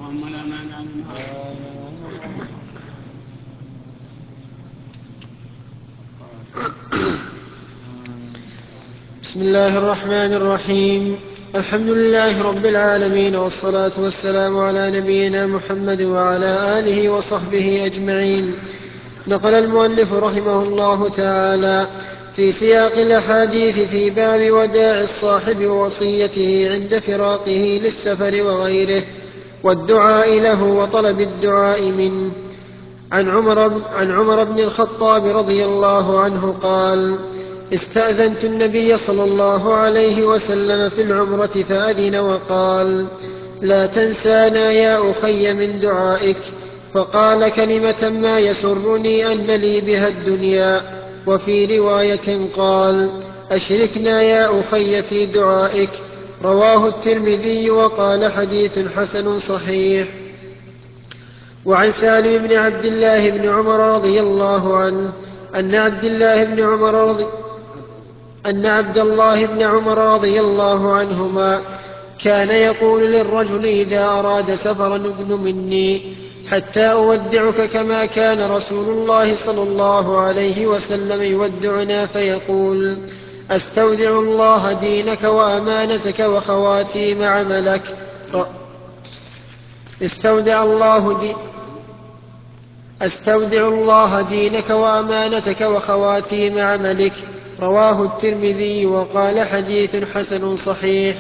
اللهم لا مانع لما بسم الله الرحمن الرحيم. الحمد لله رب العالمين، والصلاة والسلام على نبينا محمد وعلى آله وصحبه أجمعين. نقل المؤلف رحمه الله تعالى في سياق الأحاديث في باب وداع الصاحب ووصيته عند فراقه للسفر وغيره، والدعاء له وطلب الدعاء منه. عن عمر بن الخطاب رضي الله عنه قال: استأذنت النبي صلى الله عليه وسلم في العمرة فأذن وقال: لا تنسانا يا أخي من دعائك. فقال كلمة ما يسرني أن لي بها الدنيا. وفي رواية قال: أشركنا يا أخي في دعائك. رواه الترمذي وقال حديث حسن صحيح. وعن سالم بن عبد الله بن عمر رضي الله عنه أن عبد الله بن عمر رضي الله عنهما كان يقول للرجل إذا أراد سفرا: ادن مني حتى أودعك، كما كان رسول الله صلى الله عليه وسلم يودعنا فيقول: أستودع الله دينك وأمانتك وخواتيم عملك. أستودع الله دينك وأمانتك وخواتيم عملك. رواه الترمذي وقال حديث حسن صحيح.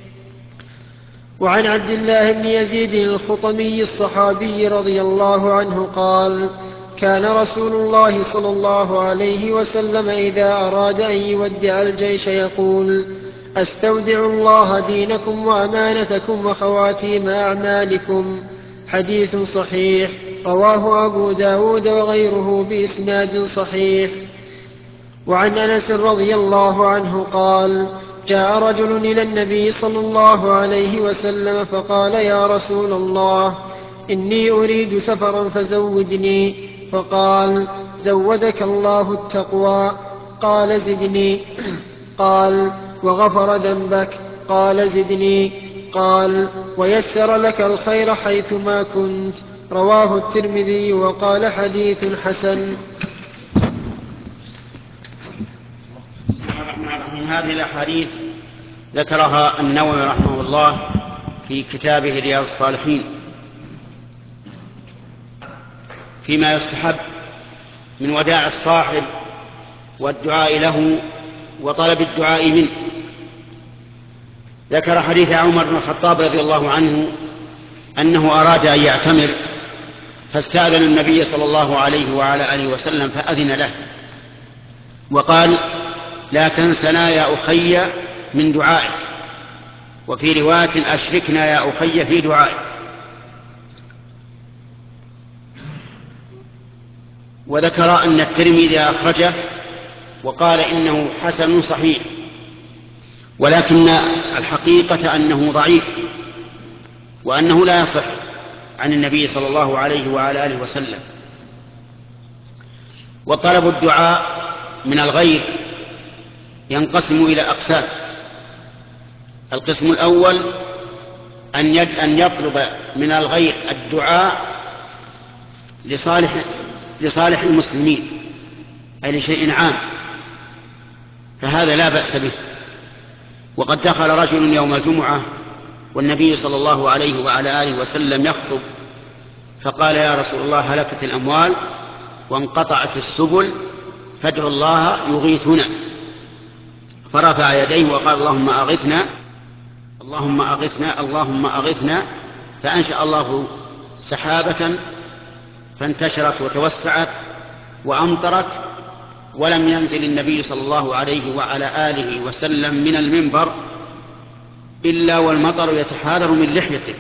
وعن عبد الله بن يزيد الخطمي الصحابي رضي الله عنه قال: كان رسول الله صلى الله عليه وسلم إذا أراد أن يودع الجيش يقول: أستودع الله دينكم وأمانتكم وخواتيم أعمالكم. حديث صحيح. رواه أبو داود وغيره بإسناد صحيح. وعن أنس رضي الله عنه قال: جاء رجل إلى النبي صلى الله عليه وسلم فقال: يا رسول الله، إني أريد سفرا فزودني. فقال: زودك الله التقوى. قال: زدني. قال: وغفر ذنبك. قال: زدني. قال: ويسر لك الخير حيثما كنت. رواه الترمذي وقال حديث حسن. هذه الأحاديث ذكرها النووي رحمه الله في كتابه رياض الصالحين فيما يستحب من وداع الصاحب والدعاء له وطلب الدعاء منه. ذكر حديث عمر بن الخطاب رضي الله عنه أنه أراد أن يعتمر فاستأذن النبي صلى الله عليه وعلى آله وسلم فأذن له وقال: لا تنسنا يا أخي من دعائك. وفي رواية: أشركنا يا أخي في دعائك. وذكر أن الترمذي أخرجه وقال إنه حسن صحيح، ولكن الحقيقة أنه ضعيف وأنه لا يصح عن النبي صلى الله عليه وعلى آله وسلم. وطلب الدعاء من الغير ينقسم إلى أقسام. القسم الأول أن يطلب من الغير الدعاء لصالح المسلمين، أي لشيء عام، فهذا لا بأس به. وقد دخل رجل يوم الجمعة والنبي صلى الله عليه وعلى آله وسلم يخطب فقال: يا رسول الله، هلكت الأموال وانقطعت السبل، فادعوا الله يغيثنا. فرفع يديه وقال: اللهم أغثنا، اللهم أغثنا، اللهم أغثنا. فأنشأ الله سحابة فانتشرت وتوسعت وأمطرت، ولم ينزل النبي صلى الله عليه وعلى آله وسلم من المنبر إلا والمطر يتحاذر من لحيته.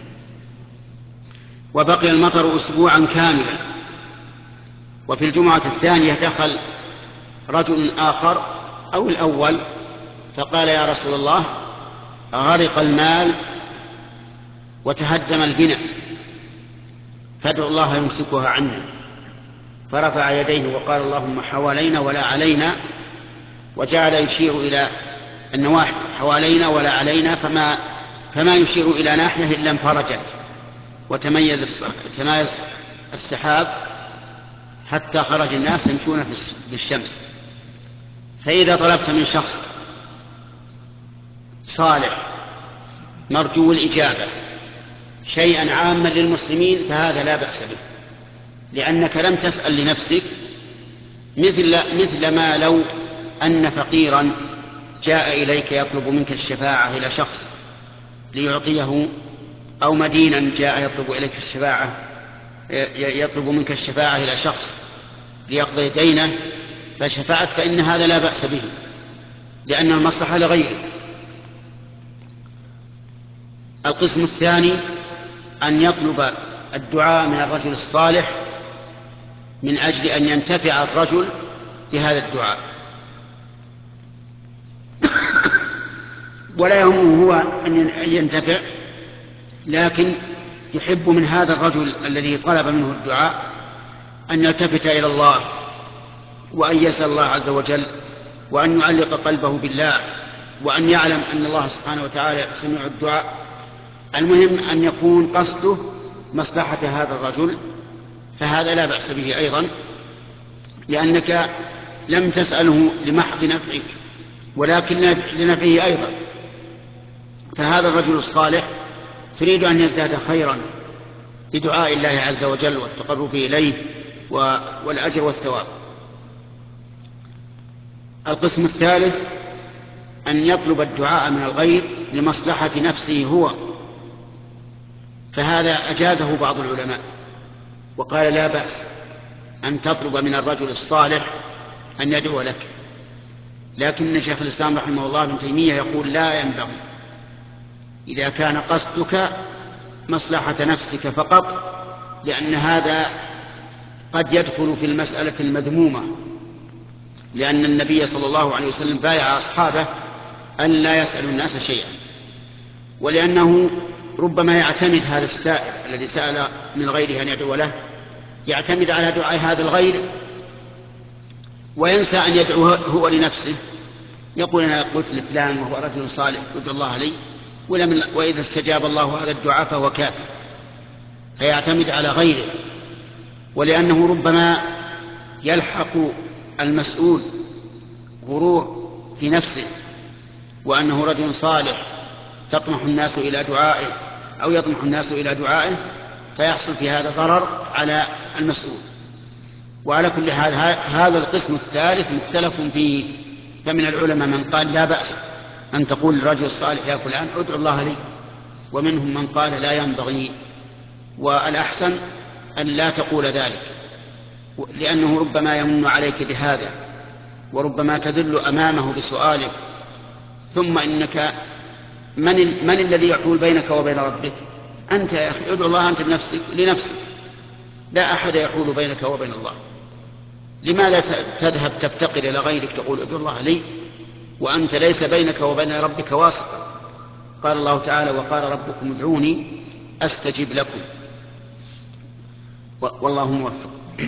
وبقي المطر أسبوعا كاملا. وفي الجمعة الثانية دخل رجل آخر أو الأول فقال: يا رسول الله، غرق المال وتهدم البناء، فادعوا الله يمسكها عنا. فرفع يديه وقال: اللهم حوالينا ولا علينا، وجعل يشير إلى النواحي: حوالينا ولا علينا، فما يشير إلى ناحية إلا انفرجت. وتميز السحاب حتى خرج الناس يمشون في الشمس. فإذا طلبت من شخص صالح مرجو الإجابة شيئا عاما للمسلمين فهذا لا بأس به، لأنك لم تسأل لنفسك، مثل ما لو أن فقيرا جاء إليك يطلب منك الشفاعة إلى شخص ليعطيه، أو مدينا جاء يطلب إليك الشفاعة يطلب منك الشفاعة إلى شخص ليقضي دينه فشفعت، فإن هذا لا بأس به لأن المصلحة لغيره. القسم الثاني أن يطلب الدعاء من الرجل الصالح من أجل أن ينتفع الرجل بهذا الدعاء، ولا يهمه هو أن ينتفع، لكن يحب من هذا الرجل الذي طلب منه الدعاء أن يلتفت إلى الله وأن يسأل الله عز وجل وأن يعلق قلبه بالله وأن يعلم أن الله سبحانه وتعالى سميع الدعاء. المهم أن يكون قصده مصلحة هذا الرجل، فهذا لا بأس به أيضا، لأنك لم تسأله لمحض نفعك ولكن لنفعه أيضا. فهذا الرجل الصالح تريد أن يزداد خيرا بدعاء الله عز وجل والتقرب إليه والأجر والثواب. القسم الثالث أن يطلب الدعاء من الغير لمصلحة نفسه هو، فهذا أجازه بعض العلماء وقال لا بأس أن تطلب من الرجل الصالح أن يدعو لك، لكن شيخ الإسلام رحمه الله ابن تيمية يقول لا ينبغي إذا كان قصدك مصلحة نفسك فقط، لأن هذا قد يدخل في المسألة المذمومة، لأن النبي صلى الله عليه وسلم بايع أصحابه أن لا يسألوا الناس شيئا، ولأنه ربما يعتمد هذا السائل الذي سأل من غيره أن يدعو له يعتمد على دعاء هذا الغير وينسى أن يدعو هو لنفسه، يقول أنا قلت لفلان وهو رجل صالح ادعو الله لي، وإذا استجاب الله هذا الدعاء فهو كافر، فيعتمد على غيره. ولأنه ربما يلحق المسؤول غرور في نفسه وأنه رجل صالح تطمح الناس إلى دعائه أو يطمح الناس إلى دعائه، فيحصل في هذا ضرر على المسؤول. وعلى كل حال هذا القسم الثالث مختلف فيه، فمن العلماء من قال لا بأس أن تقول للرجل الصالح يا فلان ادعو الله لي، ومنهم من قال لا ينبغي، والأحسن أن لا تقول ذلك، لأنه ربما يمن عليك بهذا وربما تدل أمامه بسؤالك، ثم إنك من الذي يحول بينك وبين ربك؟ أنت يا أخي ادعو الله أنت بنفسك لنفسك، لا أحد يحول بينك وبين الله. لماذا تذهب تفتقر إلى غيرك تقول ادعو الله لي وأنت ليس بينك وبين ربك واسطة؟ قال الله تعالى وقال ربكم ادعوني أستجب لكم، والله موفق.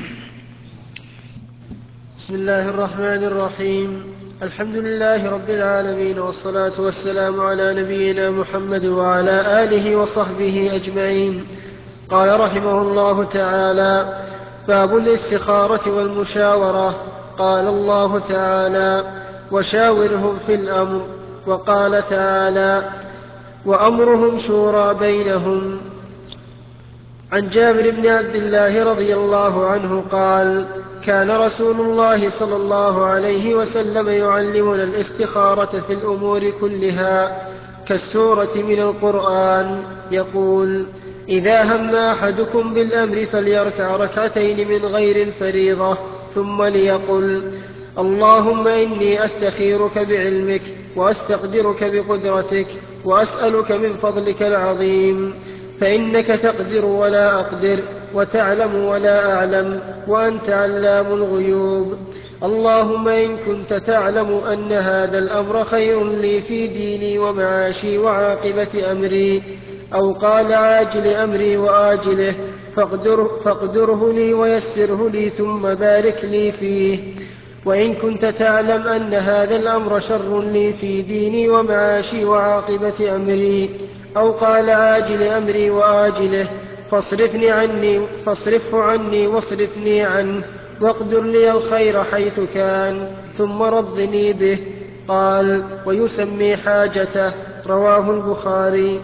بسم الله الرحمن الرحيم. الحمد لله رب العالمين، والصلاة والسلام على نبينا محمد وعلى آله وصحبه أجمعين. قال رحمه الله تعالى: باب الاستخارة والمشاورة. قال الله تعالى: وشاورهم في الأمر. وقال تعالى: وأمرهم شورى بينهم. عن جابر بن عبد الله رضي الله عنه قال: كان رسول الله صلى الله عليه وسلم يعلمنا الاستخارة في الأمور كلها كالسورة من القرآن، يقول: إذا هم أحدكم بالأمر فليركع ركعتين من غير الفريضة، ثم ليقل: اللهم إني أستخيرك بعلمك وأستقدرك بقدرتك وأسألك من فضلك العظيم، فإنك تقدر ولا أقدر وتعلم ولا أعلم وأنت علام الغيوب. اللهم إن كنت تعلم أن هذا الأمر خير لي في ديني ومعاشي وعاقبة أمري، أو قال عاجل أمري وآجله، فاقدره لي ويسره لي ثم بارك لي فيه. وإن كنت تعلم أن هذا الأمر شر لي في ديني ومعاشي وعاقبة أمري، أو قال عاجل أمري وآجله، فاصرفه عني واصرفني عنه، واقدر لي الخير حيث كان، ثم رضني به. قال: ويسمي حاجته. رواه البخاري.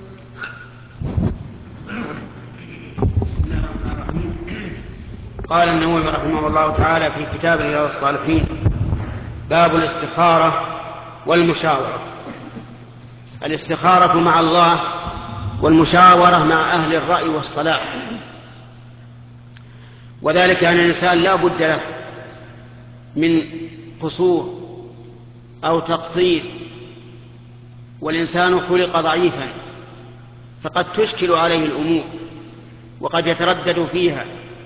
قال النووي رحمه الله تعالى في كتابه رياض الصالحين: باب الاستخارة والمشاورة. الاستخارة مع الله والمشاورة مع أهل الرأي والصلاح، وذلك أن الإنسان لا بد له من قصور أو تقصير، والإنسان خلق ضعيفا، فقد تشكل عليه الأمور وقد يتردد فيها،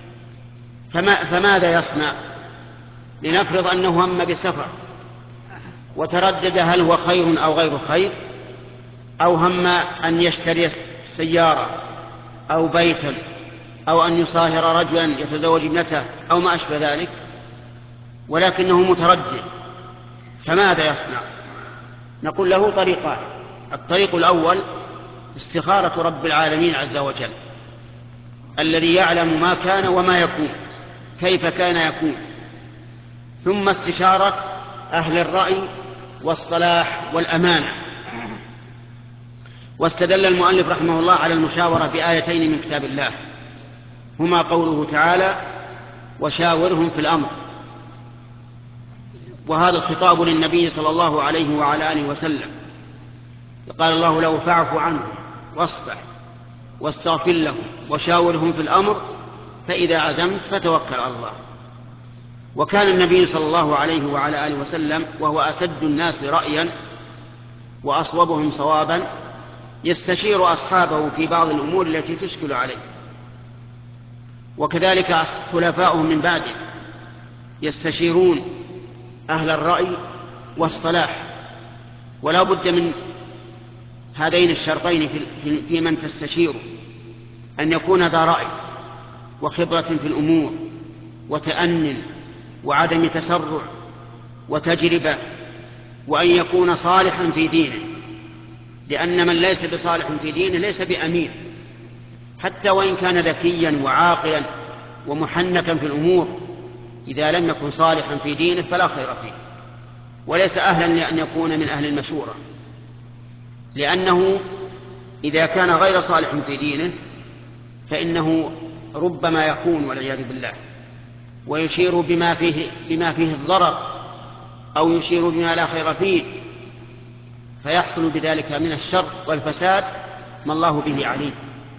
فماذا يصنع؟ لنفرض أنه هم بسفر وتردد هل هو خير أو غير خير، أو هم أن يشتري سيارة أو بيتا، أو أن يصاهر رجلا يتزوج ابنته أو ما أشبه ذلك، ولكنه متردد، فماذا يصنع؟ نقول له طريقان: الطريق الأول استخارة رب العالمين عز وجل الذي يعلم ما كان وما يكون كيف كان يكون، ثم استشارة أهل الرأي والصلاح والأمانة. واستدل المؤلف رحمه الله على المشاورة بآيتين من كتاب الله، هما قوله تعالى: وشاورهم في الأمر، وهذا الخطاب للنبي صلى الله عليه وعلى آله وسلم. قال الله له: فاعف عنهم واصفح واستغفر لهم وشاورهم في الأمر فإذا عزمت فتوكل على الله. وكان النبي صلى الله عليه وعلى آله وسلم وهو أسد الناس رأيا وأصوبهم صوابا يستشير أصحابه في بعض الأمور التي تشكل عليه، وكذلك خلفاؤهم من بعده يستشيرون أهل الرأي والصلاح. ولا بد من هذين الشرطين في من تستشيره: أن يكون ذا رأي وخبرة في الأمور وتأن وعدم تسرع وتجربة، وأن يكون صالحا في دينه، لأن من ليس بصالح في دينه ليس بأمين، حتى وإن كان ذكيا وعاقلا ومحنكا في الأمور، إذا لم يكن صالحا في دينه فلا خير فيه، وليس أهلا لأن يكون من أهل المشورة، لأنه إذا كان غير صالح في دينه فإنه ربما يخون والعياذ بالله، ويشير بما فيه الضرر، أو يشير بما لا خير فيه، فيحصل بذلك من الشر والفساد ما الله به عليم.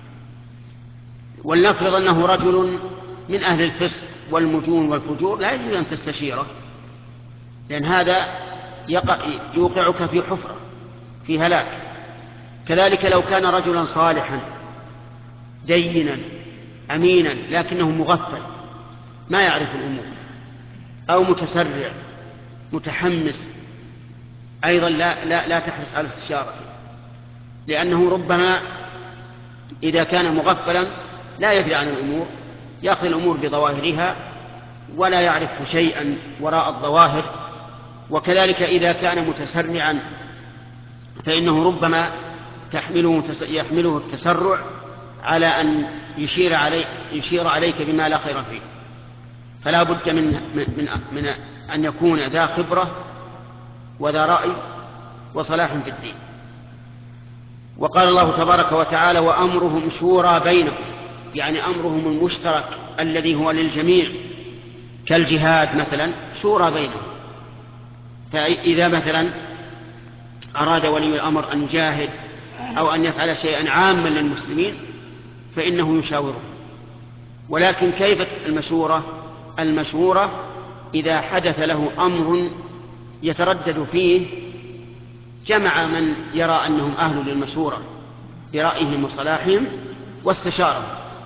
ولنفرض أنه رجل من أهل الفسق والمجون والفجور، لا يجوز أن تستشيره، لأن هذا يوقعك في حفرة، في هلاك. كذلك لو كان رجلا صالحا دينا أمينا لكنه مغفل ما يعرف الأمور، أو متسرع متحمس، أيضا لا تحرص على استشارته، لأنه ربما إذا كان مغفلا لا يدري عن الأمور، يأخذ الأمور بظواهرها ولا يعرف شيئا وراء الظواهر. وكذلك إذا كان متسرعا فإنه ربما يحمله التسرع على أن يشير عليك بما لا خير فيه. فلا بد من أن يكون ذا خبرة وذا رأي وصلاح في الدين. وقال الله تبارك وتعالى: وأمرهم شورى بينهم، يعني أمرهم المشترك الذي هو للجميع، كالجهاد مثلا شورى بينهم. فإذا مثلا أراد ولي الأمر أن يجاهد أو أن يفعل شيئا عاما للمسلمين فإنه يشاوره. ولكن كيف المشورة إذا حدث له أمر يتردد فيه جمع من يرى أنهم أهل للمشورة برأيهم وصلاحهم واستشارهم.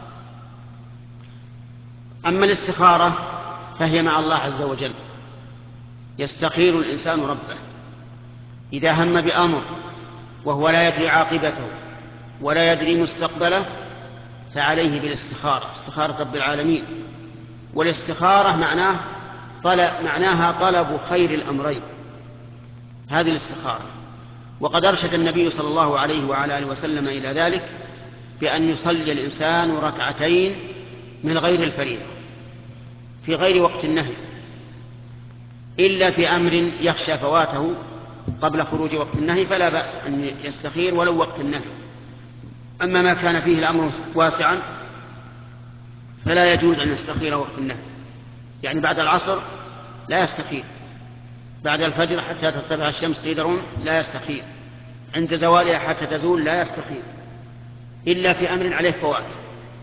أما الاستخارة فهي مع الله عز وجل، يستخير الإنسان ربه إذا هم بأمر وهو لا يدري عاقبته ولا يدري مستقبله، فعليه بالاستخارة، استخارة رب العالمين. والاستخارة معناها طلب خير الأمرين، هذه الاستخارة. وقد أرشد النبي صلى الله عليه وعلى آله وسلم إلى ذلك بأن يصلي الإنسان ركعتين من غير الفريضة في غير وقت النهي، إلا في أمر يخشى فواته قبل خروج وقت النهي فلا بأس أن يستخير ولو وقت النهي. أما ما كان فيه الأمر واسعا فلا يجوز أن يستخير وقت النهي، يعني بعد العصر لا يستخير، بعد الفجر حتى ترتفع الشمس قيد لا يستخير، عند زوالها حتى تزول لا يستخير، إلا في أمر عليه فوات.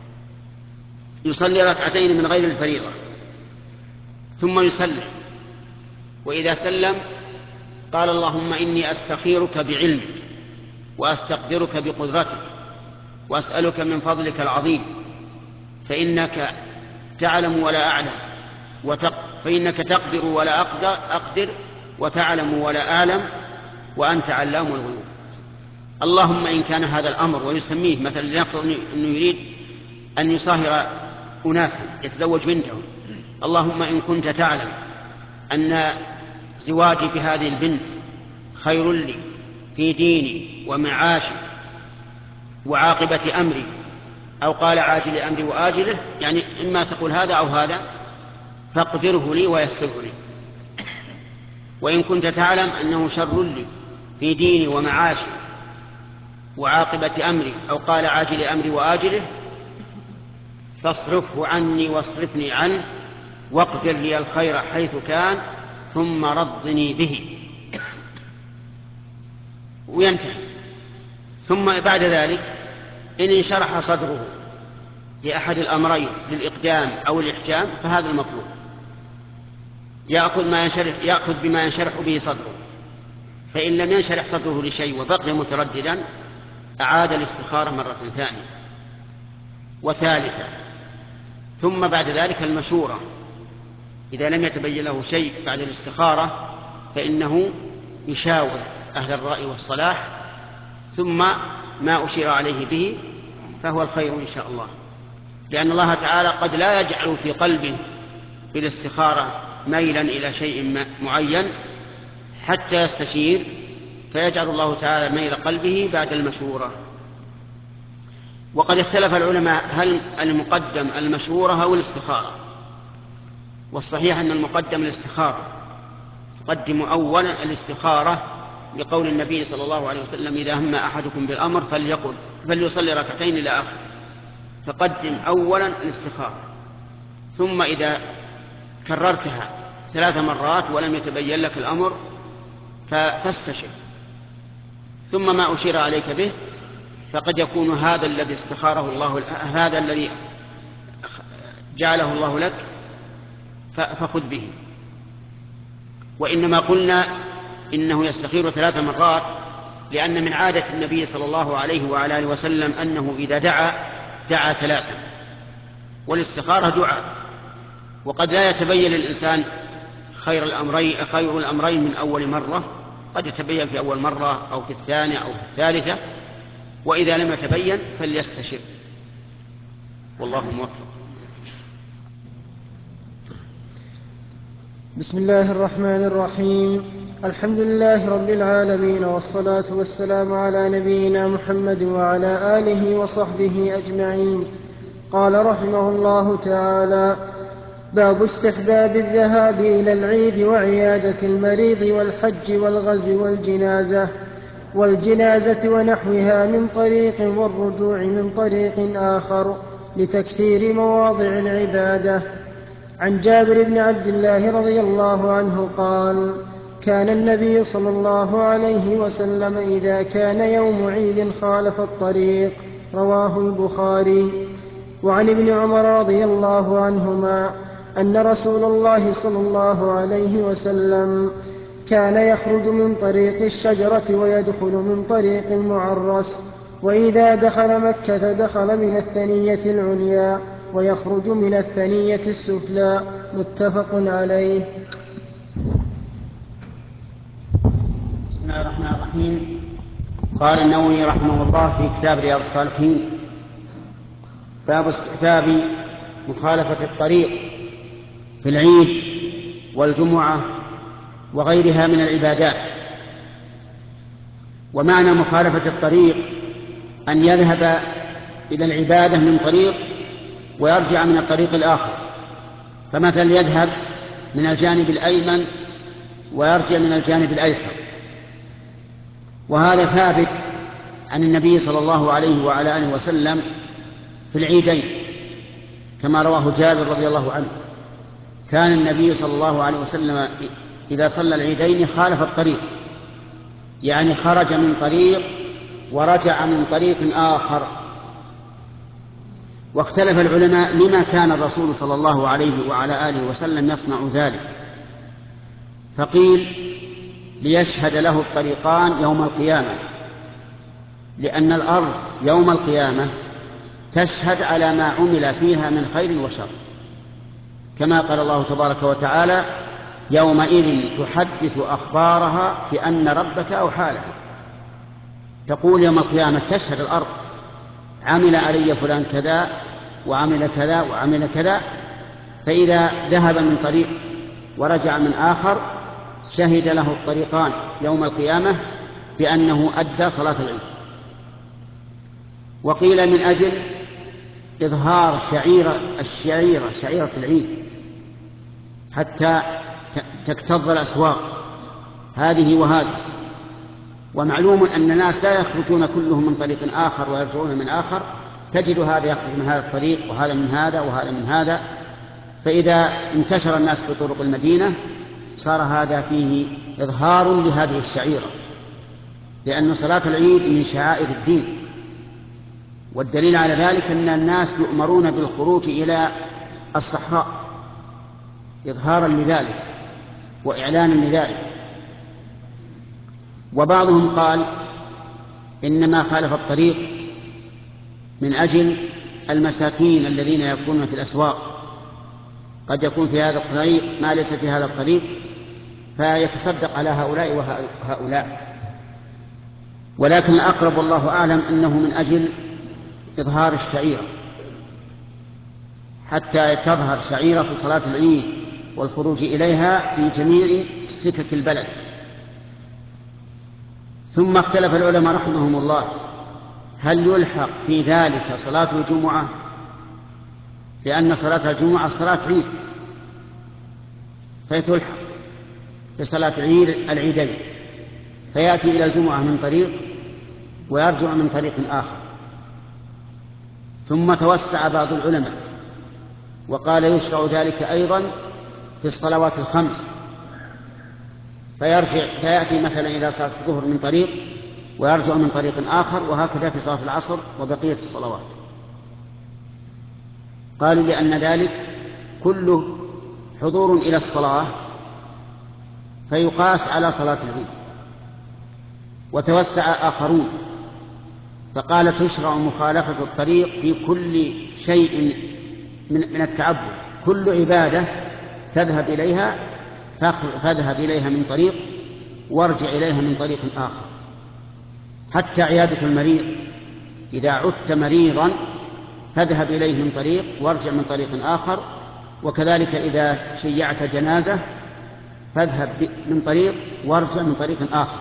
يصلي ركعتين من غير الفريضة ثم يسلم، وإذا سلم قال اللهم إني أستخيرك بعلمك وأستقدرك بقدرتك وأسألك من فضلك العظيم فإنك تعلم ولا أعلم فإنك تقدر ولا أقدر وتعلم ولا أعلم وأنت علام الغيوب. اللهم إن كان هذا الأمر، ويسميه مثلا لنفرض أنه يريد أن يصاهر أناسا يتزوج بنتهم، اللهم إن كنت تعلم أن زواجي بهذه البنت خير لي في ديني ومعاشي وعاقبة أمري، أو قال عاجل أمري وآجله، يعني إما تقول هذا أو هذا، فاقدره لي ويسره لي. وإن كنت تعلم أنه شر لي في ديني ومعاشي وعاقبة أمري، أو قال عاجل أمري وآجله، فاصرفه عني واصرفني عنه واقدر لي الخير حيث كان ثم رضني به، وينتهي. ثم بعد ذلك إن انشرح صدره لأحد الأمرين للإقدام أو الإحجام فهذا المطلوب، يأخذ بما ينشرح به صدره، فإن لم ينشرح صدره لشيء وبقي مترددا أعاد الاستخارة مرة ثانية وثالثة. ثم بعد ذلك المشورة، إذا لم يتبين له شيء بعد الاستخارة فإنه يشاور أهل الرأي والصلاح، ثم ما أشير عليه به فهو الخير إن شاء الله، لأن الله تعالى قد لا يجعل في قلبه بالاستخارة ميلا إلى شيء معين حتى يستشير، فيجعل الله تعالى ميل قلبه بعد المشورة. وقد اختلف العلماء هل المقدم المشورة أو الاستخارة، والصحيح أن المقدم الاستخارة، قدموا أولا الاستخارة لقول النبي صلى الله عليه وسلم إذا هم أحدكم بالأمر فليصلي ركعتين إلى آخر، فقدم أولا الاستخارة، ثم إذا كررتها 3 مرات ولم يتبين لك الأمر فاستشر، ثم ما أشير عليك به، فقد يكون هذا الذي استخاره الله، هذا الذي جعله الله لك فخذ به. وإنما قلنا إنه يستخير 3 مرات لأن من عادة النبي صلى الله عليه وعلى آله وسلم أنه إذا دعا 3، والاستخارة دعاء، وقد لا يتبين للإنسان خير الأمرين من أول مرة، قد يتبين في أول مرة أو في الثانية أو في الثالثة، وإذا لم يتبين فليستشر، والله موفق. بسم الله الرحمن الرحيم. الحمد لله رب العالمين، والصلاة والسلام على نبينا محمد وعلى آله وصحبه أجمعين. قال رحمه الله تعالى: باب استحباب الذهاب إلى العيد وعيادة المريض والحج والغزو والجنازة ونحوها من طريق، والرجوع من طريق آخر، لتكثير مواضع العبادة. عن جابر بن عبد الله رضي الله عنه قال: كان النبي صلى الله عليه وسلم إذا كان يوم عيد خالف الطريق. رواه البخاري. وعن ابن عمر رضي الله عنهما أن رسول الله صلى الله عليه وسلم كان يخرج من طريق الشجرة ويدخل من طريق المعرس، وإذا دخل مكة دخل من الثنية العليا ويخرج من الثنية السفلى. متفق عليه. بسم الله الرحمن الرحيم. قال النووي رحمه الله في كتاب رياض الصالحين: باب استحباب مخالفة الطريق في العيد والجمعة وغيرها من العبادات. ومعنى مخالفة الطريق أن يذهب إلى العبادة من طريق ويرجع من الطريق الآخر، فمثلا يذهب من الجانب الأيمن ويرجع من الجانب الأيسر. وهذا ثابت عن النبي صلى الله عليه وعلى آله وسلم في العيدين، كما رواه جابر رضي الله عنه: كان النبي صلى الله عليه وسلم إذا صلى العيدين خالف الطريق، يعني خرج من طريق ورجع من طريق آخر. واختلف العلماء لما كان الرسول صلى الله عليه وعلى آله وسلم يصنع ذلك، فقيل ليشهد له الطريقان يوم القيامة، لأن الأرض يوم القيامة تشهد على ما عمل فيها من خير وشر، كما قال الله تبارك وتعالى: يومئذ تحدث أخبارها بأن ربك أوحى لها. تقول يوم القيامة، تشهد الأرض: عمل علي فلان كذا وعمل كذا وعمل كذا. فإذا ذهب من طريق ورجع من آخر شهد له الطريقان يوم القيامة بأنه أدى صلاة العيد. وقيل من أجل إظهار شعيرة العيد حتى تكتظ الأسواق هذه وهذه. ومعلوم أن الناس لا يخرجون كلهم من طريق آخر ويرجعون من آخر، تجد هذا يخرج من هذا الطريق وهذا من هذا وهذا من هذا. فإذا انتشر الناس في طرق المدينة صار هذا فيه إظهار لهذه الشعيرة، لأن صلاة العيد من شعائر الدين. والدليل على ذلك أن الناس يؤمرون بالخروج إلى الصحراء إظهارا لذلك وإعلانا لذلك. وبعضهم قال إنما خالف الطريق من أجل المساكين الذين يكونون في الأسواق، قد يكون في هذا الطريق ما ليس في هذا الطريق، فيتصدق على هؤلاء وهؤلاء. ولكن الأقرب والله أعلم أنه من أجل إظهار الشعيرة، حتى تظهر شعيرة صلاة العيد والخروج إليها في جميع سكك البلد. ثم اختلف العلماء رحمهم الله: هل يلحق في ذلك صلاة الجمعة؟ لأن صلاة الجمعة صلاة عيد، فتلحق بصلاة العيدين، فيأتي إلى الجمعة من طريق ويرجع من طريق آخر. ثم توسع بعض العلماء وقال يشرع ذلك أيضا في الصلوات الخمس، فيأتي مثلا إلى صلاة الظهر من طريق ويرجع من طريق آخر، وهكذا في صلاة العصر وبقية الصلوات. قالوا لأن ذلك كله حضور إلى الصلاة فيقاس على صلاة العيد. وتوسع آخرون فقال تشرع مخالفة الطريق في كل شيء من التعبد، كل عبادة تذهب إليها فاذهب إليها من طريق وارجع إليها من طريق آخر. حتى عيادة المريض، إذا عدت مريضا فاذهب إليه من طريق وارجع من طريق آخر. وكذلك إذا شيعت جنازة فاذهب من طريق وارجع من طريق آخر.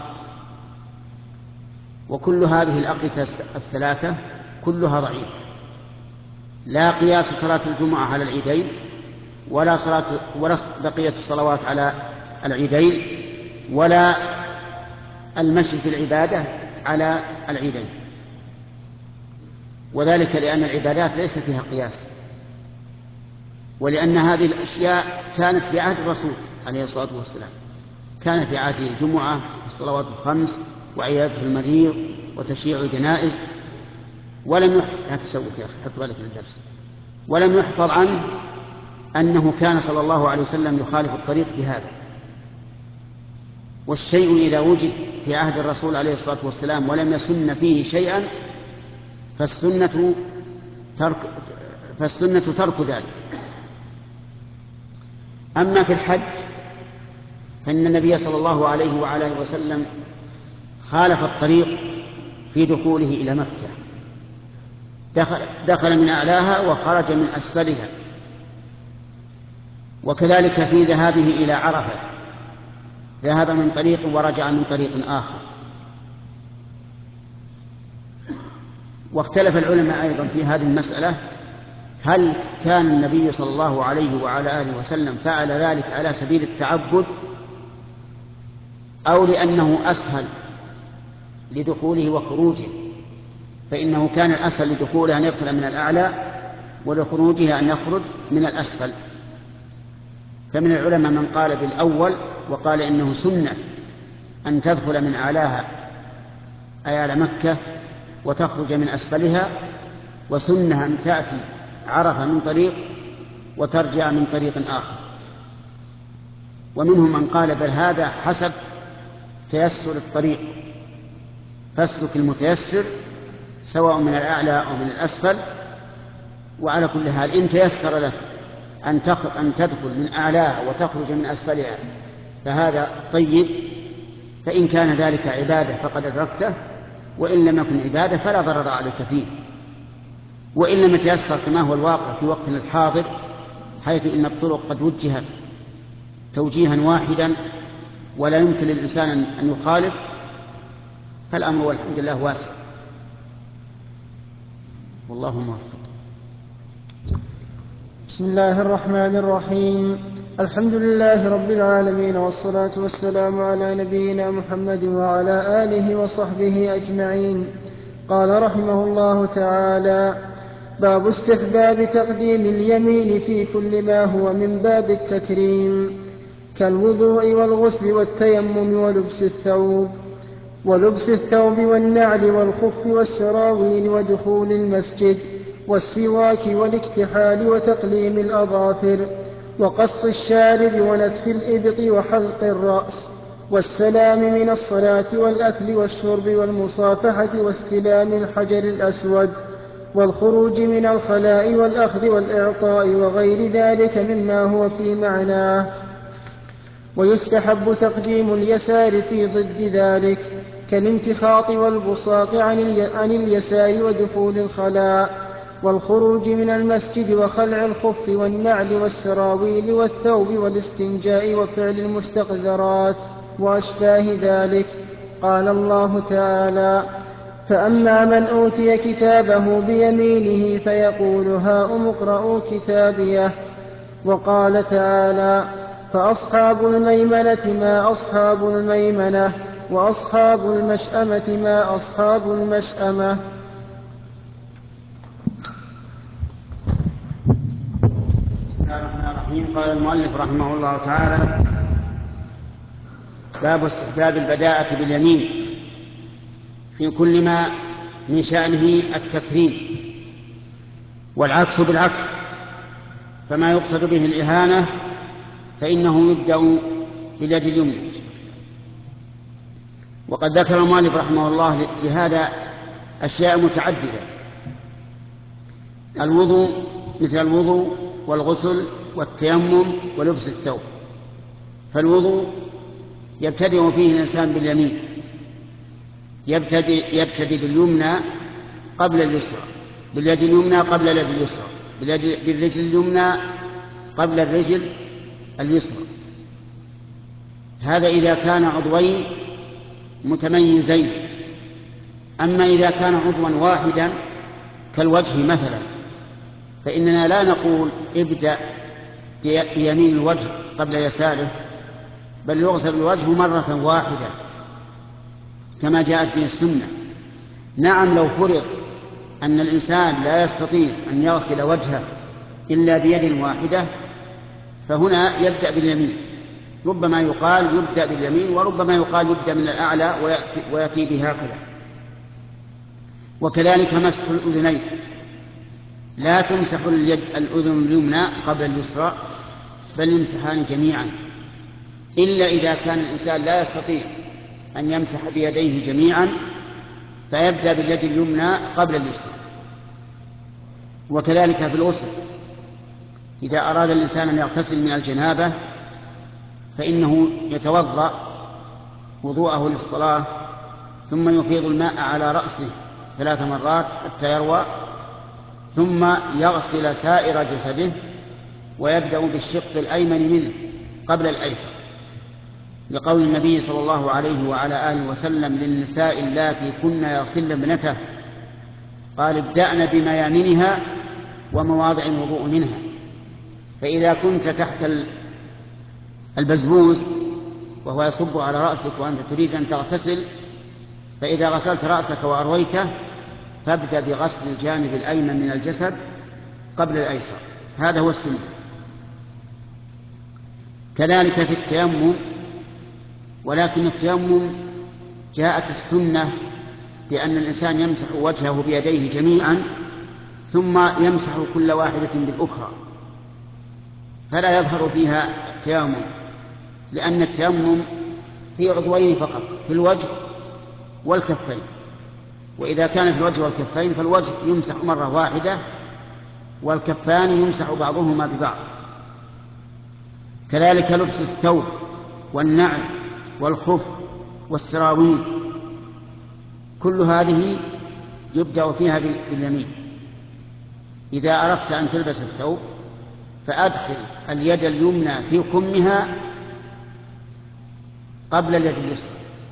وكل هذه الأقيسة الثلاثة كلها ضعيفة، لا قياس صلاة الجمعة على العيدين ولا بقية الصلوات على العيدين ولا المشي في العبادة على العيدين. وذلك لأن العبادات ليس فيها قياس، ولأن هذه الأشياء كانت في عهد الرسول عليه الصلاة والسلام، كان في عهده الجمعة والصلوات الخمس وعيادة المريض وتشييع الجنائز. ولم يحفظ عنه أنه كان صلى الله عليه وسلم يخالف الطريق بهذا. والشيء إذا وجد في عهد الرسول عليه الصلاة والسلام ولم يسن فيه شيئا فالسنة ترك ذلك. أما في الحج فإن النبي صلى الله عليه وعلى آله وسلم خالف الطريق في دخوله إلى مكة، دخل من أعلاها وخرج من أسفلها. وكذلك في ذهابه إلى عرفة ذهب من طريق ورجع من طريق آخر. واختلف العلماء أيضا في هذه المسألة، هل كان النبي صلى الله عليه وعلى آله وسلم فعل ذلك على سبيل التعبد أو لأنه أسهل لدخوله وخروجه؟ فإنه كان الأسهل لدخوله أن يدخل من الأعلى، ولخروجه أن يخرج من الأسفل. فمن العلماء من قال بالأول وقال إنه سنة أن تدخل من أعلاها أيال مكة وتخرج من أسفلها، وسنة أن تأتي عرفة من طريق وترجع من طريق آخر. ومنهم من قال بل هذا حسب تيسر الطريق، فاسلك المتيسر سواء من الأعلى أو من الأسفل. وعلى كل حال إن تيسر لك أن تدخل من أعلاها وتخرج من أسفلها فهذا طيب، فإن كان ذلك عبادة فقد أدركته، وإن لم يكن عبادة فلا ضرر عليك فيه. وإن لم يتيسر كما هو الواقع في وقتنا الحاضر، حيث إن الطرق قد وجهت توجيها واحدا ولا يمكن للإنسان أن يخالف، فالأمر والحمد لله واسع، والله موفق. بسم الله الرحمن الرحيم. الحمد لله رب العالمين، والصلاة والسلام على نبينا محمد وعلى آله وصحبه أجمعين. قال رحمه الله تعالى: باب استحباب تقديم اليمين في كل ما هو من باب التكريم، كالوضوء والغسل والتيمم ولبس الثوب والنعل والخف والسراويل ودخول المسجد والسواك والاكتحال وتقليم الأظافر وقص الشارب ونتف الإبط وحلق الرأس والسلام من الصلاة والأكل والشرب والمصافحة واستلام الحجر الأسود والخروج من الخلاء والأخذ والإعطاء وغير ذلك مما هو في معناه. ويستحب تقديم اليسار في ضد ذلك، كالانتخاط والبصاق عن اليسار ودخول الخلاء والخروج من المسجد وخلع الخف والنعل والسراويل والثوب والاستنجاء وفعل المستقذرات وأشباه ذلك. قال الله تعالى: فأما من أوتي كتابه بيمينه فيقول هاؤم اقرءوا كتابيه. وقال تعالى: فأصحاب الميمنة ما أصحاب الميمنة، وأصحاب المشأمة ما أصحاب المشأمة. بسم الله الرحمن الرحيم. قال المؤلف رحمه الله تعالى: باب استحباب البداءة باليمين في كل ما من شأنه التكريم، والعكس بالعكس، فما يقصد به الإهانة فإنه يبدأ باليد اليمنى. وقد ذكر المؤلف رحمه الله لهذا أشياء متعددة: الوضوء مثل الوضوء والغسل والتيمم ولبس الثوب. فالوضوء يبتدئ فيه الإنسان باليمين، يبتدئ باليمنى قبل اليسرى، باليد اليمنى قبل اليد اليسرى، بالرجل اليمنى قبل الرجل اليسرى. هذا إذا كان عضوين متميزين. أما إذا كان عضوا واحدا كالوجه مثلا، فإننا لا نقول ابدأ بيمين الوجه قبل يساره، بل يغسل الوجه مرة واحدة كما جاءت به السنة. نعم، لو فرض أن الإنسان لا يستطيع أن يغسل وجهه إلا بيد واحدة فهنا يبدأ باليمين. ربما يقال يبدأ باليمين، وربما يقال يبدأ من الأعلى ويأتي به هكذا. وكذلك مسح الأذنين، لا تمسح الأذن اليمنى قبل اليسرى، بل يمسحان جميعا، إلا إذا كان الإنسان لا يستطيع أن يمسح بيديه جميعا فيبدأ باليد اليمنى قبل اليسرى. وكذلك في الغسل، إذا أراد الإنسان أن يغتسل من الجنابة فإنه يتوضأ وضوءه للصلاة، ثم يفيض الماء على رأسه 3 مرات حتى يروى، ثم يغسل سائر جسده ويبدأ بالشق الأيمن منه قبل الأيسر، لقول النبي صلى الله عليه وعلى آله وسلم للنساء اللاتي كن يغسلن ابنته قال ابدأن بميامنها ومواضع الوضوء منها. فإذا كنت تحت البزبوز وهو يصب على رأسك وأنت تريد أن تغتسل، فإذا غسلت رأسك وأرويته فابدأ بغسل الجانب الأيمن من الجسد قبل الأيسر، هذا هو السنة. كذلك في التيمم، ولكن التيمم جاءت السنة بأن الإنسان يمسح وجهه بيديه جميعا ثم يمسح كل واحدة بالأخرى، فلا يظهر فيها التيمم، لأن التيمم في عضوين فقط، في الوجه والكفين. وإذا كان في الوجه والكفين فالوجه يمسح مرة واحدة والكفان يمسح بعضهما ببعض. كذلك لبس الثوب والنعل والخف والسراويل، كل هذه يبدأ فيها باليمين. إذا أردت أن تلبس الثوب فأدخل اليد اليمنى في كمها قبل اليد اليسرى.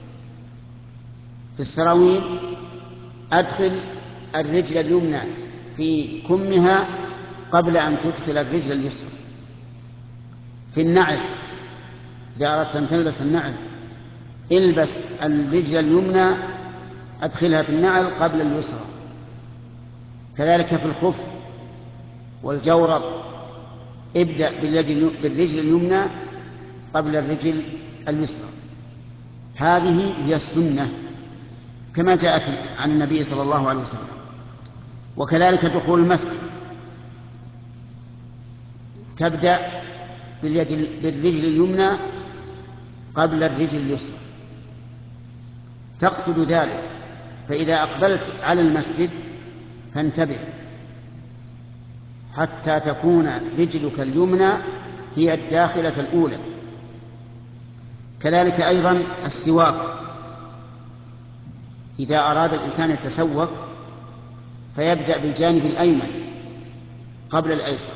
في السراويل أدخل الرجل اليمنى في كمها قبل أن تدخل الرجل اليسرى. في النعل إذا أردت أن تلبس النعل البس الرجل اليمنى أدخلها في النعل قبل اليسرى. كذلك في الخف والجورب ابدأ بالرجل اليمنى قبل الرجل اليسرى. هذه هي السنة كما جاءت عن النبي صلى الله عليه وسلم. وكذلك دخول المسجد تبدأ بالرجل اليمنى قبل الرجل اليسرى، تقصد ذلك. فإذا أقبلت على المسجد فانتبه حتى تكون رجلك اليمنى هي الداخلة الأولى. كذلك أيضا السواك، إذا أراد الإنسان يتسوق فيبدأ بالجانب الأيمن قبل الأيسر.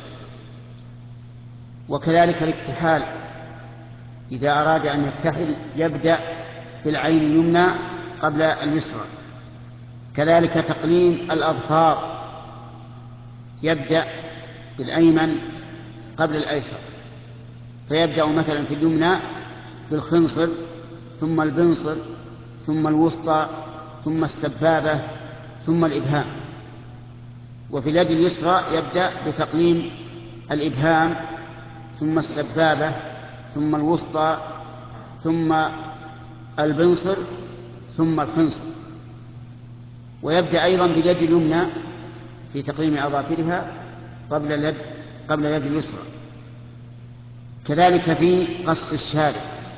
وكذلك الاكتحال، إذا أراد أن يكتحل يبدأ بالعين اليمنى قبل اليسرى. كذلك تقليم الأظفار يبدأ بالأيمن قبل الأيسر، فيبدأ مثلا في اليمنى بالخنصر ثم البنصر ثم الوسطى ثم السبابة ثم الإبهام. وفي اليد اليسرى يبدأ بتقليم الإبهام ثم السبابة ثم الوسطى ثم البنصر ثم الخنصر. ويبدأ أيضا باليد اليمنى في تقليم أظافرها قبل اليد اليسرى. كذلك في قص الشارب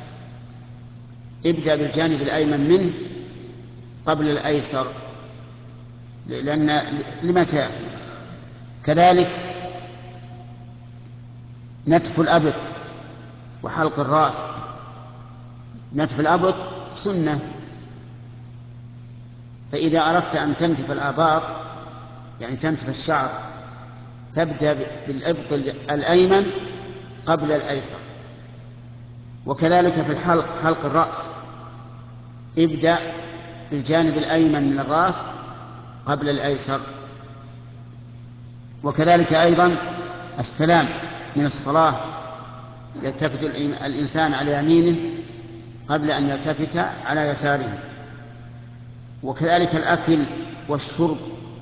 ابدأ بالجانب الأيمن منه قبل الأيسر لما سيأتي. كذلك نتف الأبط وحلق الرأس. نتف الأبط سنة، فإذا أردت أن تنتف الآباط يعني تنتف الشعر تبدأ بالإبط الأيمن قبل الأيسر. وكذلك في الحلق، حلق الرأس ابدأ بالجانب الأيمن من الرأس قبل الأيسر. وكذلك أيضا السلام من الصلاة يلتفت الإنسان على يمينه قبل أن يلتفت على يساره. وكذلك الأكل والشرب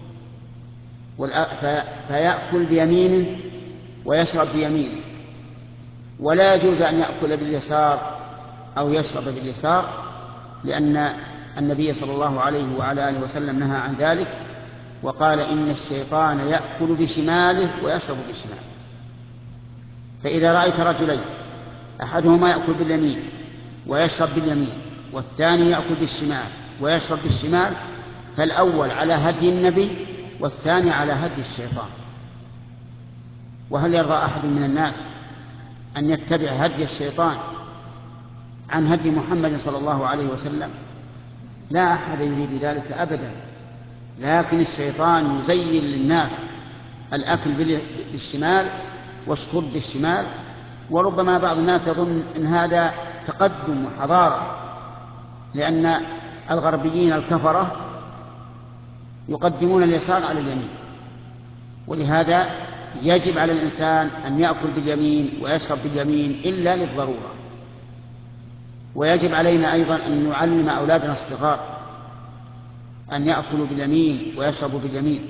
فيأكل بيمينه ويشرب بيمينه، ولا يجوز أن يأكل باليسار أو يشرب باليسار، لأن النبي صلى الله عليه وعلى آله وسلم نهى عن ذلك وقال إن الشيطان يأكل بشماله ويشرب بشماله. فإذا رأيت رجلين أحدهما يأكل باليمين ويشرب باليمين والثاني يأكل بالشمال ويشرب بالشمال فالأول على هدي النبي والثاني على هدي الشيطان. وهل يرضى أحد من الناس أن يتبع هدي الشيطان عن هدي محمد صلى الله عليه وسلم؟ لا أحد يريد ذلك أبدا. لكن الشيطان يزين للناس الأكل بالشمال والشرب بالشمال، وربما بعض الناس يظن أن هذا تقدم وحضارة، لأن الغربيين الكفرة يقدمون اليسار على اليمين، ولهذا يجب على الإنسان أن يأكل باليمين ويشرب باليمين إلا للضرورة. ويجب علينا أيضا أن نعلم أولادنا الصغار أن يأكلوا باليمين ويشربوا باليمين.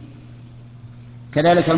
كذلك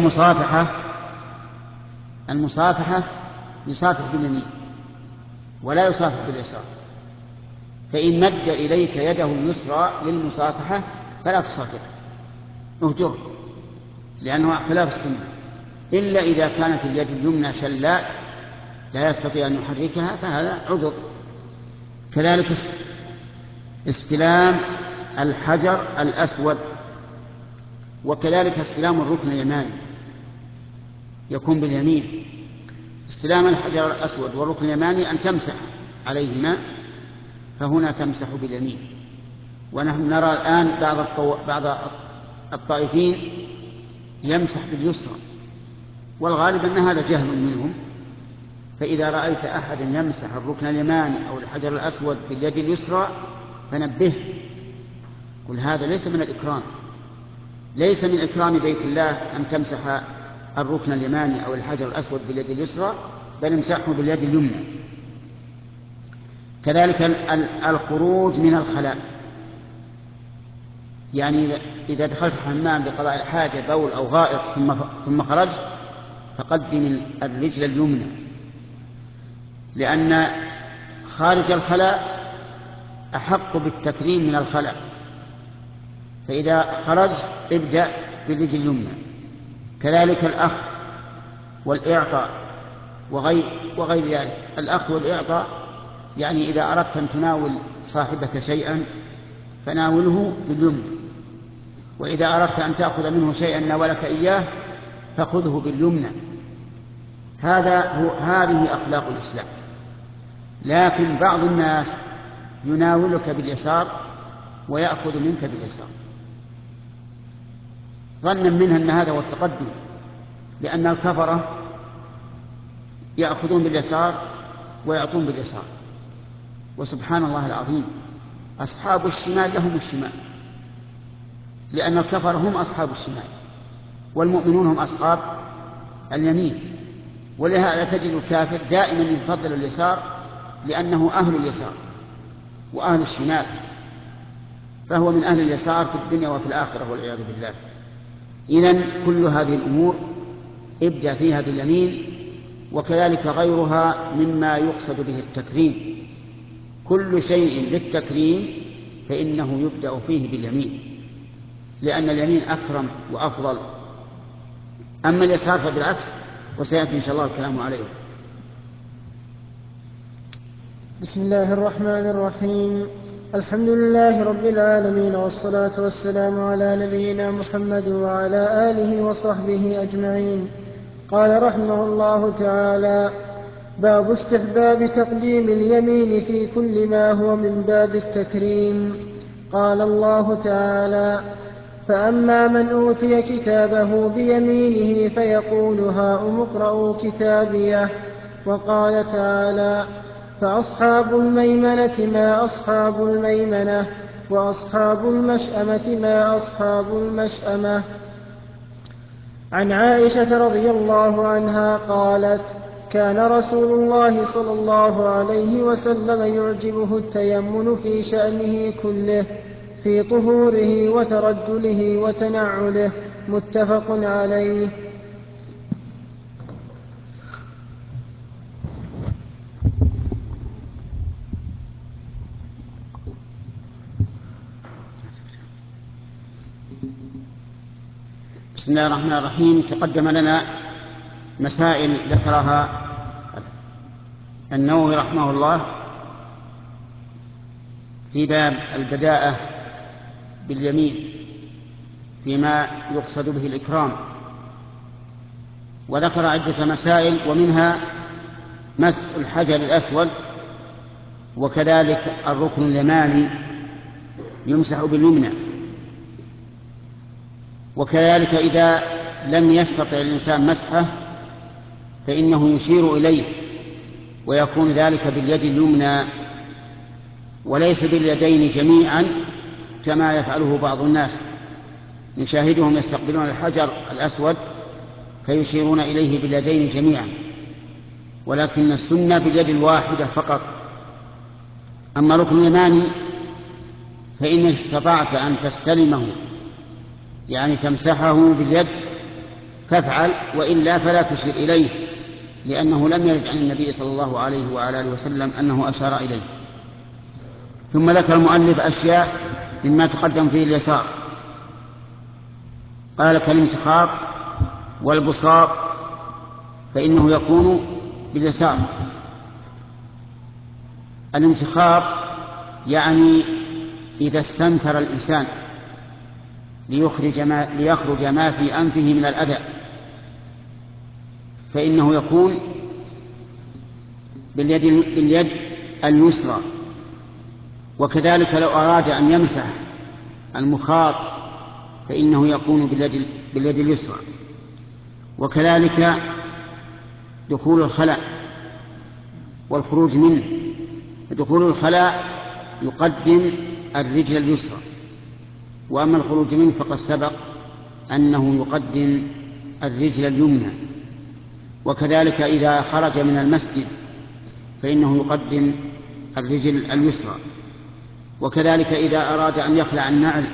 المصافحة يصافح باليمين ولا يصافح باليسار، فإن مد إليك يده اليسرى للمصافحة فلا تصافحه، اهجره، لأنه خلاف السنة، إلا إذا كانت اليد اليمنى شلاء لا يستطيع أن يحركها فهذا عذر. كذلك استلام الحجر الأسود، وكذلك استلام الركن اليماني يكون باليمين. استلام الحجر الأسود والركن اليماني أن تمسح عليهما، فهنا تمسح باليمين. ونحن نرى الآن بعض الطائفين يمسح باليسرى، والغالب أن هذا جهل منهم. فإذا رأيت أحد يمسح الركن اليماني أو الحجر الأسود باليد اليسرى فنبه، قل هذا ليس من الإكرام، ليس من إكرام بيت الله أن تمسح الركن اليماني أو الحجر الأسود باليد اليسرى، بل امسحه باليد اليمنى. كذلك الخروج من الخلاء، يعني إذا دخلت الحمام لقضاء الحاجة بول أو غائط ثم خرجت فقدم الرجل اليمنى، لأن خارج الخلاء أحق بالتكريم من الخلاء، فإذا خرجت ابدأ بالرجل اليمنى. كذلك الأخذ والإعطاء وغير ذلك. الأخذ والإعطاء يعني إذا أردت أن تناول صاحبك شيئا فناوله باليمنى، وإذا أردت أن تأخذ منه شيئا ناولك إياه فخذه باليمنى. هذه أخلاق الإسلام. لكن بعض الناس يناولك باليسار ويأخذ منك باليسار ظنا منها أن هذا هو التقدم، لأن الكفرة يأخذون باليسار ويعطون باليسار. وسبحان الله العظيم، أصحاب الشمال لهم الشمال، لأن الكفرة هم أصحاب الشمال والمؤمنون هم أصحاب اليمين. ولهذا تجد الكافر دائما يفضل اليسار لأنه أهل اليسار وأهل الشمال، فهو من أهل اليسار في الدنيا وفي الآخرة والعياذ بالله. إذن كل هذه الأمور ابدأ فيها باليمين، وكذلك غيرها مما يقصد به التكريم. كل شيء للتكريم فإنه يبدأ فيه باليمين، لأن اليمين أكرم وأفضل. أما اليسار فبالعكس، وسيأتي إن شاء الله الكلام عليه. بسم الله الرحمن الرحيم. الحمد لله رب العالمين، والصلاة والسلام على نبينا محمد وعلى آله وصحبه أجمعين. قال رحمه الله تعالى: باب استحباب تقديم اليمين في كل ما هو من باب التكريم. قال الله تعالى: فأما من أوتي كتابه بيمينه فيقول هاؤم اقرءوا كتابيه. وقال تعالى: فأصحاب الميمنة ما أصحاب الميمنة، وأصحاب المشأمة ما أصحاب المشأمة. عن عائشة رضي الله عنها قالت: كان رسول الله صلى الله عليه وسلم يعجبه التيمن في شأنه كله، في طهوره وترجله وتنعله. متفق عليه. بسم الله الرحمن الرحيم. تقدم لنا مسائل ذكرها النووي رحمه الله في باب البداءة باليمين فيما يقصد به الإكرام، وذكر عدة مسائل، ومنها مسح الحجر الأسود، وكذلك الركن اليماني يمسح باليمنى، وكذلك إذا لم يستطع الإنسان مسحه فإنه يشير إليه، ويكون ذلك باليد اليمنى وليس باليدين جميعا كما يفعله بعض الناس، نشاهدهم يستقبلون الحجر الأسود فيشيرون إليه باليدين جميعا، ولكن السنة باليد الواحدة فقط. أما ركن اليماني فإن استطعت أن تستلمه يعني تمسحه باليد فافعل، وإلا فلا تشير إليه، لأنه لم يرد عن النبي صلى الله عليه وعلى آله وسلم أنه أشار إليه. ثم ذكر المؤلف أشياء مما تقدم فيه اليسار، قال كالانتخاب والبصاق فإنه يكون باليسار. الانتخاب يعني إذا استنثر الإنسان ليخرج ما في أنفه من الأذى فإنه يكون باليد اليسرى. وكذلك لو أراد أن يمسح المخاط فإنه يكون باليد اليسرى. وكذلك دخول الخلاء والخروج منه. دخول الخلاء يقدم الرجل اليسرى، وأما الخروج منه فقد سبق أنه يقدم الرجل اليمنى. وكذلك إذا خرج من المسجد فإنه يقدم الرجل اليسرى. وكذلك إذا أراد أن يخلع النعل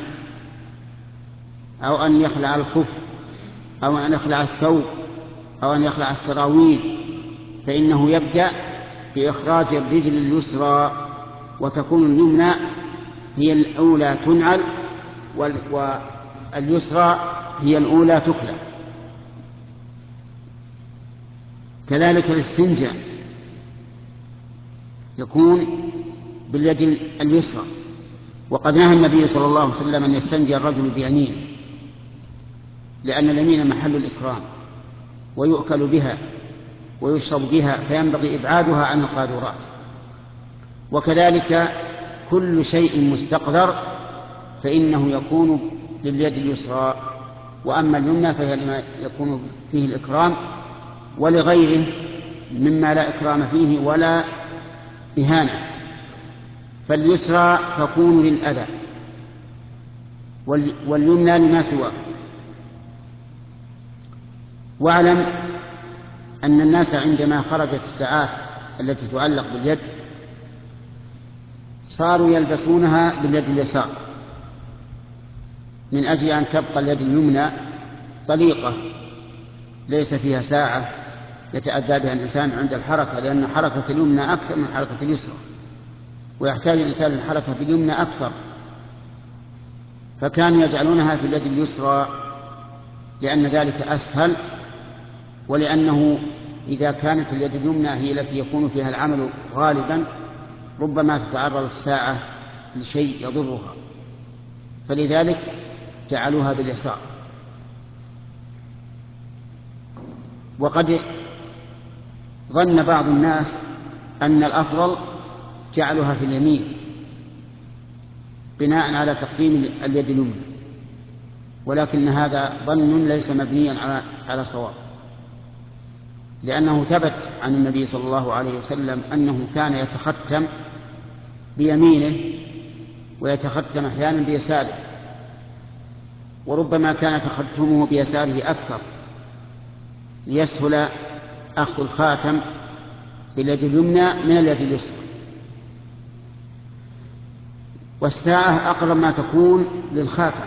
أو أن يخلع الخف أو أن يخلع الثوب أو أن يخلع السراويل فإنه يبدأ بإخراج الرجل اليسرى، وتكون اليمنى هي الأولى تنعل واليسرى هي الأولى تخلع. كذلك الاستنجاء يكون باليد اليسرى، وقد نهى النبي صلى الله عليه وسلم أن يستنجي الرجل بيمينه، لأن اليمين محل الإكرام ويؤكل بها ويشرب بها، فينبغي إبعادها عن القاذورات. وكذلك كل شيء مستقذر فإنه يكون باليد اليسرى، وأما اليمنى فهي لما يكون فيه الإكرام ولغيره مما لا إكرام فيه ولا إهانة. فاليسرى تكون للأذى واليمنى لما سواه. واعلم أن الناس عندما خرجت الساعات التي تعلق باليد صاروا يلبسونها باليد اليسار من أجل أن تبقى اليد اليمنى طليقة ليس فيها ساعة يتأذى بها الإنسان عند الحركة، لأن حركة اليمنى أكثر من حركة اليسرى، ويحتاج الإنسان للحركة باليمنى أكثر، فكانوا يجعلونها في اليد اليسرى لأن ذلك أسهل، ولأنه إذا كانت اليد اليمنى هي التي يكون فيها العمل غالبا ربما تتعرض الساعة لشيء يضرها، فلذلك جعلوها باليسار. وقد ظن بعض الناس أن الأفضل جعلها في اليمين بناء على تقديم اليد اليمنى، ولكن هذا ظن ليس مبنيا على صواب، لأنه ثبت عن النبي صلى الله عليه وسلم أنه كان يتختم بيمينه ويتختم أحيانا بيساره، وربما كان تختمه بيساره أكثر ليسهل أخذ الخاتم باليد اليمنى من اليد اليسرى. والساعة أقرب ما تكون للخاتم،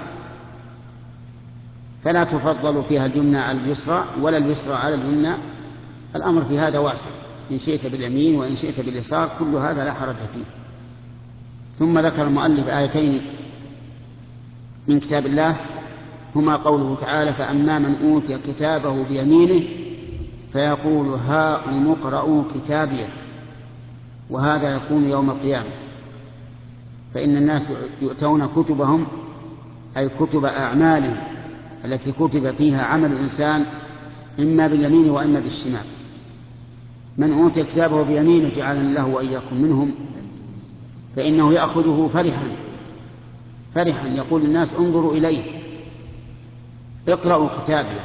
فلا تفضل فيها اليمنى على اليسرى ولا اليسرى على اليمنى، الأمر في هذا واسع، إن شئت باليمين وإن شئت باليسار كل هذا لا حرج فيه. ثم ذكر المؤلف آيتين من كتاب الله هما قوله تعالى: فأما من أوتي كتابه بيمينه فيقول هاؤم اقرءوا كتابيه، وهذا يكون يوم القيامة، فإن الناس يؤتون كتبهم أي كتب أعمالهم التي كتب فيها عمل الإنسان إما باليمين وإما بالشمال. من أوتي كتابه بيمينه جعلنا الله وإياكم منهم، فإنه يأخذه فرحا يقول الناس انظروا إليه اقرأوا كتابه.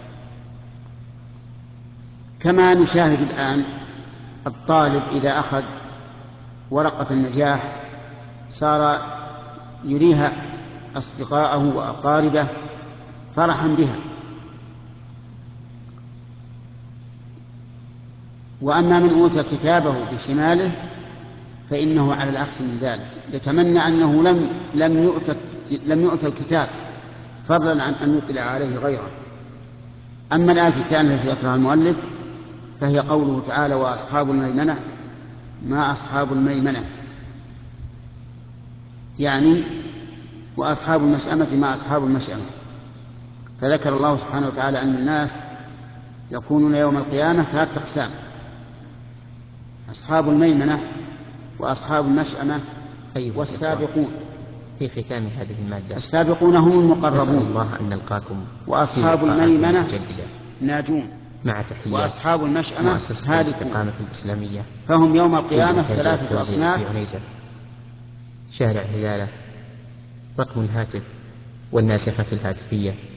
كما نشاهد الآن الطالب إذا أخذ ورقة النجاح صار يريها أصدقاءه وأقاربه فرحا بها. وأما من أوتى كتابه بشماله فإنه على العكس من ذلك، يتمنى أنه لم يؤت الكتاب، فضلا عن أن يطلع عليه غيره. أما الآية الثانية التي ذكرها المؤلف فهي قوله تعالى: وأصحاب الميمنة ما أصحاب الميمنة، يعني وأصحاب المشأمة ما أصحاب المشأمة. فذكر الله سبحانه وتعالى أن الناس يكونون يوم القيامة 3 أقسام: أصحاب الميمنة وأصحاب المشأمة والسابقون. في ختام هذه المادة السابقون هم المقربون. نسأل الله أن نلقاكم وأصحاب الميمنة ناجون، مع تحيات وأصحاب المشأمة مؤسسة هالكون. الاستقامة الإسلامية، فهم يوم القيامة 3 أصناف. شارع هلالة، رقم الهاتف والناسخة الهاتفية